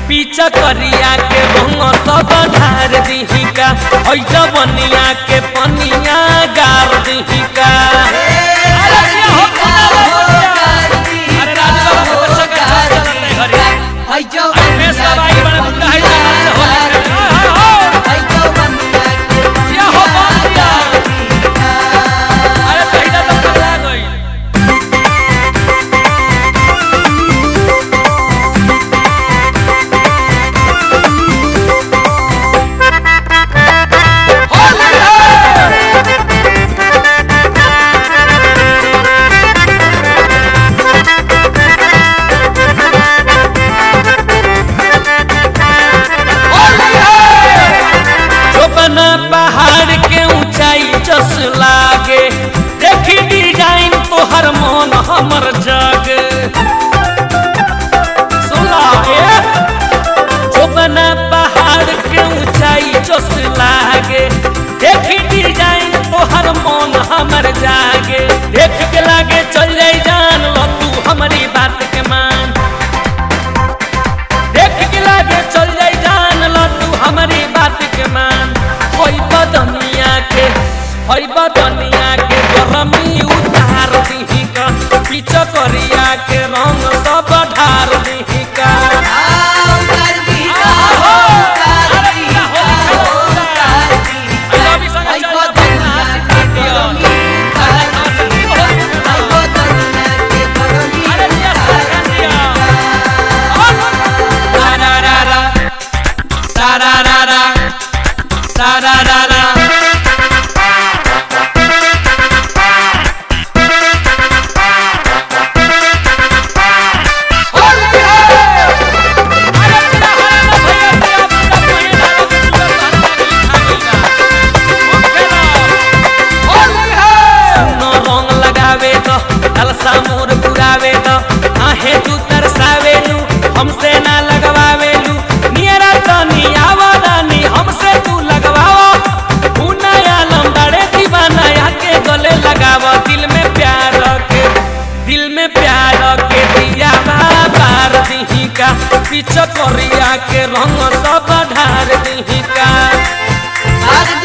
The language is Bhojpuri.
पीछा करिया के रंग सब ढार दही का जवनिया के पनिया गार दही का पहाड़ के ऊंचाई जस लागे देखी डिजाइन तोहर मन हमर जग जोबना पहाड़ के ऊंचाई जस लागे देखी डिजाइन तोहर मन हमर जागे देख के लागे चल जाई जान लो तू हमारी बात के मान देख के लागे चल जाई जान लो तू हमारी बात के मान हई बदनिया के गरमी उतार दही का पीछा करिया के रंग सब ढार दही का मोर पुरावे तो आहे तू तरसावेलू हमसे ना लगवावेलू नियरा तनी आवादानी हमसे तू लगवाओ उनाया लंबड़े दीवाना के गले लगावा दिल में प्यार के दिया बार दही का पीछा करिया के रंग सब ढार दही का